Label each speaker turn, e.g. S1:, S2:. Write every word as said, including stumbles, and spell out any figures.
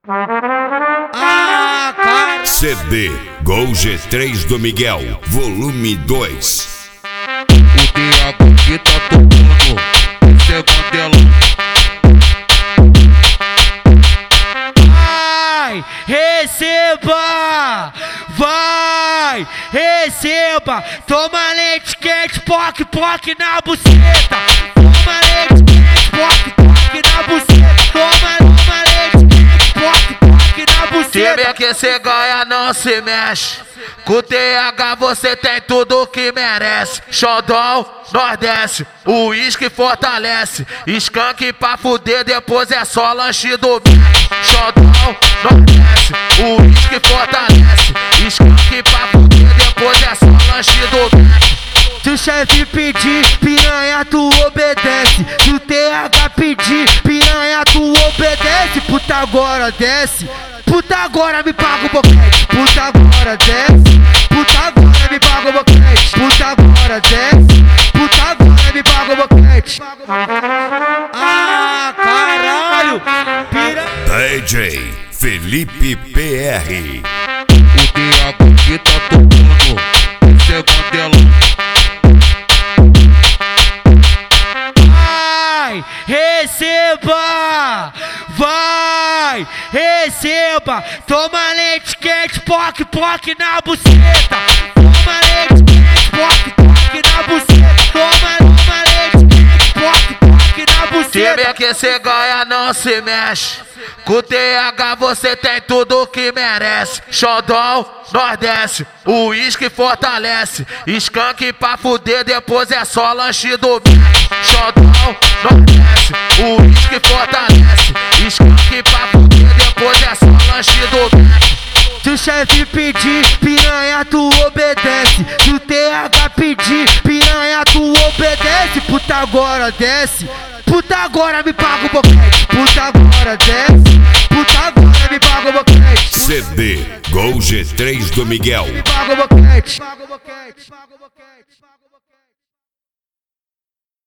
S1: Ah, cara.
S2: C D Gol G três do Miguel, volume dois.
S3: O diabo que tá tocando, esse é Mandela.
S1: Vai, receba, vai, receba. Toma leite quente, poc, poc na buceta. Toma leite quente, poc, poc na buceta. Toma, toma leite quente, poc, poc na buceta.
S3: Time que cê ganha não se mexe. Com o T H você tem tudo que merece. Xodão, Nordeste, o uísque fortalece. Skunk pra fuder, depois é só lanche do Mac. Xodão, Nordeste, o uísque fortalece. Skunk pra fuder, depois é só lanche do Mac.
S1: Se o chefe pedir, piranha, tu obedece. Se o T H pedir, piranha, tu obedece. Puta, agora desce. Puta, agora me paga o boquete. Puta, agora desce. Puta, agora me paga o boquete. Puta, agora desce. Puta, agora me paga o boquete. Ah, caralho. Piranha.
S2: D J Felipe P R.
S3: O diabo que tá tocando, esse é Mandela.
S1: Vai, receba, vai, receba. Toma leite quente, poc, poc na buceta. Toma leite quente, poc, poc na buceta. Toma, toma leite quente, poc, poc na buceta.
S3: Time que cê ganha não se mexe. Com o T H você tem tudo que merece. Xodão, Nordeste, o uísque fortalece. Skunk pra fuder, depois é só lanche do Mac. Xodão, Nordeste, o uísque fortalece. Skunk pra fuder, depois é só lanche do Mac.
S1: Se o chefe pedir, piranha, tu obedece. Se o T H pedir, piranha, tu obedece. Puta, agora desce. Puta, agora me paga o boquete. Puta, agora desce. Puta, agora me paga o boquete.
S2: C D Gol G três do Miguel.
S1: Me paga o boquete.